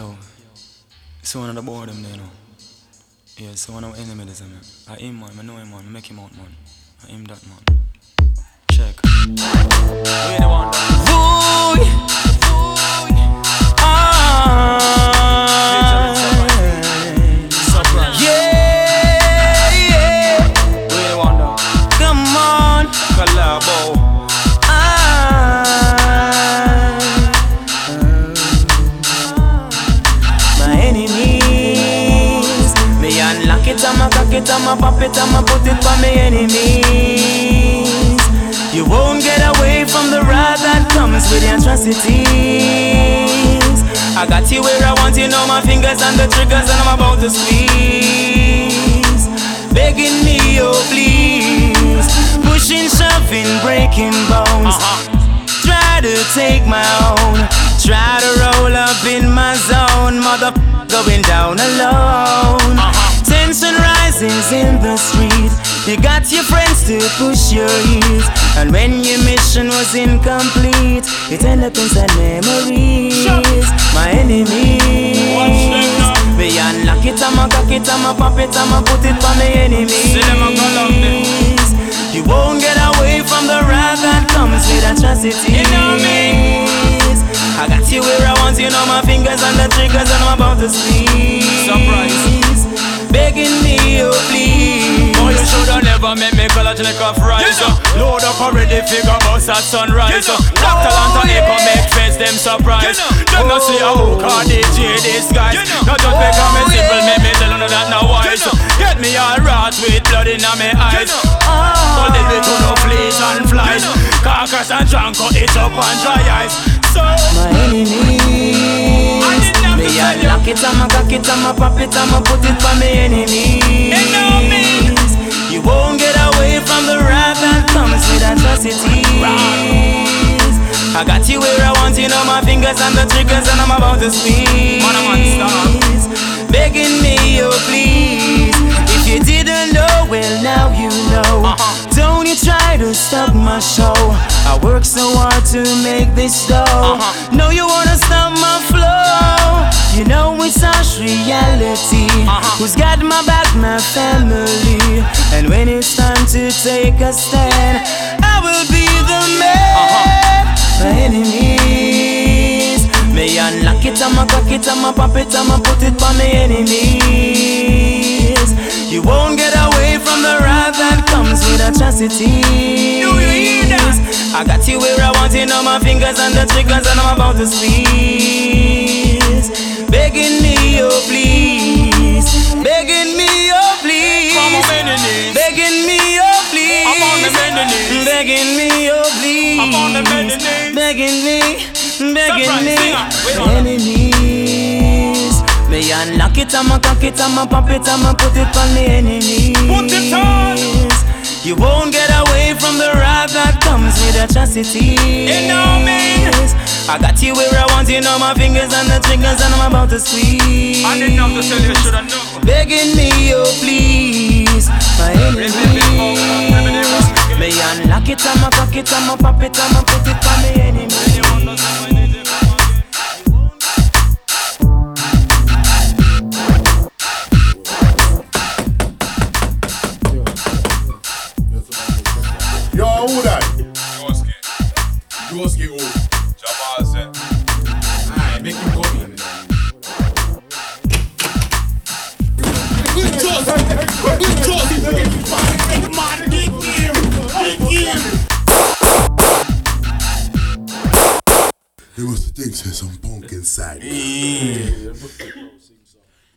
Yo, so one of the board them there now. Yeah, so one of our enemies them. I him man, I know him man, I make him out man. I him that man. Check. Where the one? Boy! Surprise. Yeah, yeah. Where the one now? Come on. Collabo. I'ma cock it, I'ma pop it, I'ma put it for my enemies. You won't get away from the wrath that comes with the atrocities. I got you where I want you, know my fingers and the triggers, and I'm about to squeeze. Begging me, oh please. Pushing, shoving, breaking bones. Try to take my own. Try to roll up in my zone. Mother going down alone. Tension rises in the street. You got your friends to push your heels, and when your mission was incomplete, it ended up inside memories. My enemies, me unlock it, I'ma cock it, I'ma pop it, I'ma put it for my enemies. You won't get away from the wrath that comes with atrocities. You know me. I got you where I want you, know my fingers and the triggers, and I'm about to squeeze. Surprise. Begging me, oh please. Oh, you shoulda never make me college like a fries. Load up already, figure bus at sunrise. Dr. Lanta Echo make face them surprise. Them not see a hook or DJ disguise. Not just because me simple, make me tell you that now wise. Get me all rot with blood in my eyes. But then we to no fleas and flies. Carcass and Janko, it up and dry ice. So my enemies, me unlock it, I'ma cock it, I'ma pop it, I'ma put it for my enemies. You won't get away from the wrath that comes with atrocities. I got you where I want you, know my fingers and the triggers, and I'm about to squeeze. Begging me, oh please. If you didn't know, well now you know. Don't you try to stop my show. I work so hard to make this dough. No, you wanna stop my flow. You know it's harsh reality. Who's got my back? My family. And when it's time to take a stand, I will be the man. My enemies, me unlock it, I'ma cock it, I'ma pop it, I'ma put it for my enemies. You won't get away from the wrath that comes with atrocities. Do you hear that? I got you where I want you, know my fingers and the triggers, and I'm about to squeeze. Begging me, oh please. Begging me, oh please. Begging me, oh please. Begging me, oh please. Begging me, begging me. Enemies, me unlock it, I'ma cock it, I'ma pop it, I'ma put it on the enemies. Put it on. You won't get away from the wrath that comes with atrocities. You know me. I got you where I want you, know my fingers and the triggers, and I'm about to squeeze. I didn't know to tell you, shoulda known. Begging me, oh please. My enemies, me unlock it, I'ma cock it, I'ma pop it, I'ma put it on my enemies. Yo, who that? Yoski who? Jabal said. Alright, make him go in. Good choice! Good choice! Man, dig him! You must think there's some punk inside.